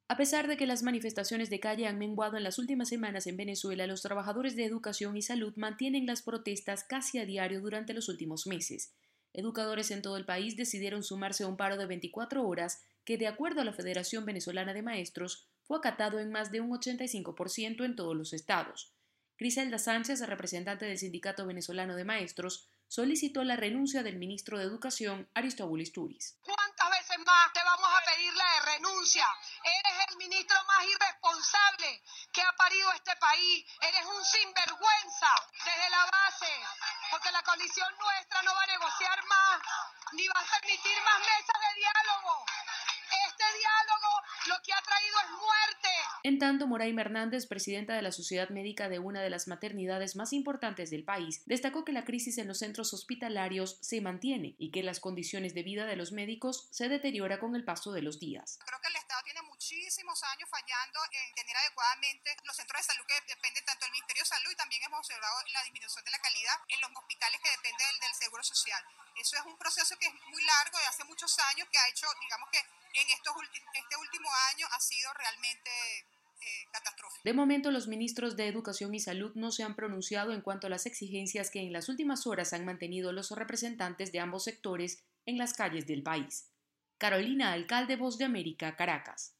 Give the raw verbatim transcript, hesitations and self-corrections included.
A pesar de que las manifestaciones de calle han menguado en las últimas semanas en Venezuela, los trabajadores de educación y salud mantienen las protestas casi a diario durante los últimos meses. Educadores en todo el país decidieron sumarse a un paro de veinticuatro horas que, de acuerdo a la Federación Venezolana de Maestros, fue acatado en más de un ochenta y cinco por ciento en todos los estados. Griselda Sánchez, representante del Sindicato Venezolano de Maestros, solicitó la renuncia del ministro de Educación, Aristóbulo Turiz. ¿Cuántas veces más te vamos a pedir la renuncia? Eres el ministro más irresponsable que ha parido este país. Eres un sinvergüenza desde la base, porque la coalición nuestra no va a negociar más, ni va a permitir más mesas de diálogo. Este diálogo lo que ha traído es muerte. En tanto, Moraima Hernández, presidenta de la Sociedad Médica de una de las maternidades más importantes del país, destacó que la crisis en los centros hospitalarios se mantiene y que las condiciones de vida de los médicos se deteriora con el paso de los días. Creo que el Estado tiene muchísimos años fallando en tener adecuadamente los centros de salud que dependen tanto del Ministerio de Salud, y también hemos observado la disminución de la calidad en los hospitales que dependen del, del Seguro Social. Eso es un proceso que es muy largo, de hace muchos años, que ha hecho, digamos que en estos este último año ha sido realmente eh, catastrófico. De momento, los ministros de Educación y Salud no se han pronunciado en cuanto a las exigencias que en las últimas horas han mantenido los representantes de ambos sectores en las calles del país. Carolina Alcalde, Voz de América, Caracas.